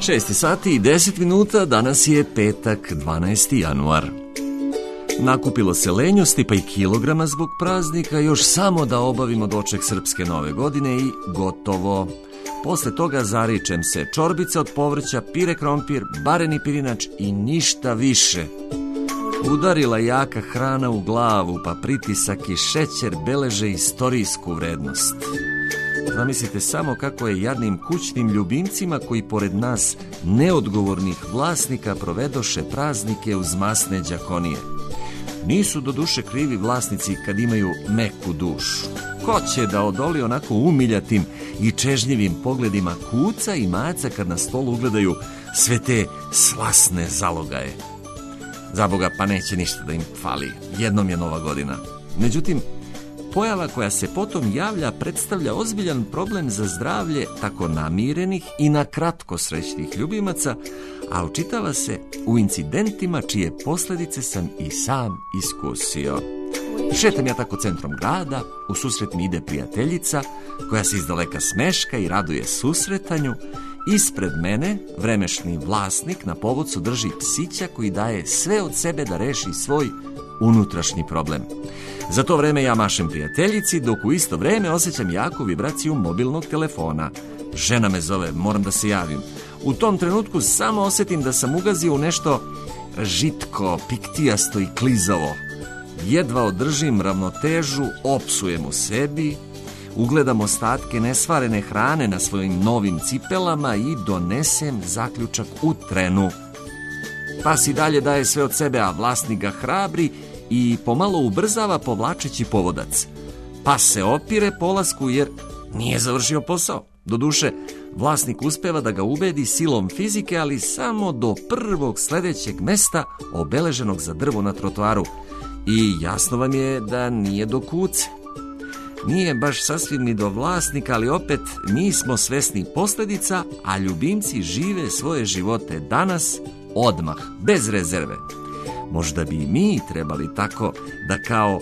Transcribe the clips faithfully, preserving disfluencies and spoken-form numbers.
šest sati i deset minuta, danas je petak, dvanaesti januar. Nakupilo se lenjosti pa i kilograma zbog praznika, još samo da obavimo doček srpske nove godine i gotovo. Posle toga zaričem se čorbica od povrća, pire krompir, bareni pirinač i ništa više. Udarila jaka hrana u glavu, pa pritisak i šećer beleže istorijsku vrednost. Zamislite samo kako je jadnim kućnim ljubimcima koji pored nas neodgovornih vlasnika provedoše praznike uz masne đakonije. Nisu do duše krivi vlasnici kad imaju meku dušu. Ko će da odoli onako umiljatim i čežnjivim pogledima kuca i maca kad na stolu ugledaju sve te slasne zalogaje? Zaboga, pa neće ništa da im fali. Jednom je nova godina. Međutim, pojava koja se potom javlja predstavlja ozbiljan problem za zdravlje tako namirenih i na kratko srećnih ljubimaca, a očitava se u incidentima čije posljedice sam i sam iskusio. Šetam ja tako centrom grada, u susret mi ide prijateljica koja se izdaleka smeška i raduje susretanju. Ispred mene vremešni vlasnik na povodcu drži psića koji daje sve od sebe da reši svoj unutrašnji problem. Za to vreme ja mašem prijateljici, dok u isto vreme osjećam jaku vibraciju mobilnog telefona. Žena me zove, moram da se javim. U tom trenutku samo osjetim da sam ugazio u nešto žitko, piktijasto i klizavo. Jedva održim ravnotežu, opsujem u sebi, ugledam ostatke nesvarene hrane na svojim novim cipelama i donesem zaključak u trenu. Pas i dalje daje sve od sebe, a vlasnik ga hrabri i pomalo ubrzava povlačeći povodac. Pas se opire polasku jer nije završio posao. Doduše, vlasnik uspeva da ga ubedi silom fizike, ali samo do prvog sljedećeg mesta obeleženog za drvo na trotoaru. I jasno vam je da nije do kuce. Nije baš sasvim ni do vlasnika, ali opet mi smo svesni posljedica, a ljubimci žive svoje živote danas, odmah, bez rezerve. Možda bi i mi trebali tako da kao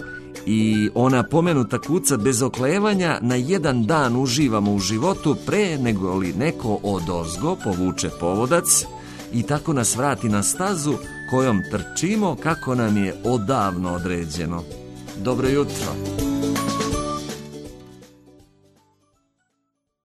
i ona pomenuta kuca bez oklevanja na jedan dan uživamo u životu pre nego li neko odozgo povuče povodac i tako nas vrati na stazu kojom trčimo kako nam je odavno određeno. Dobro jutro.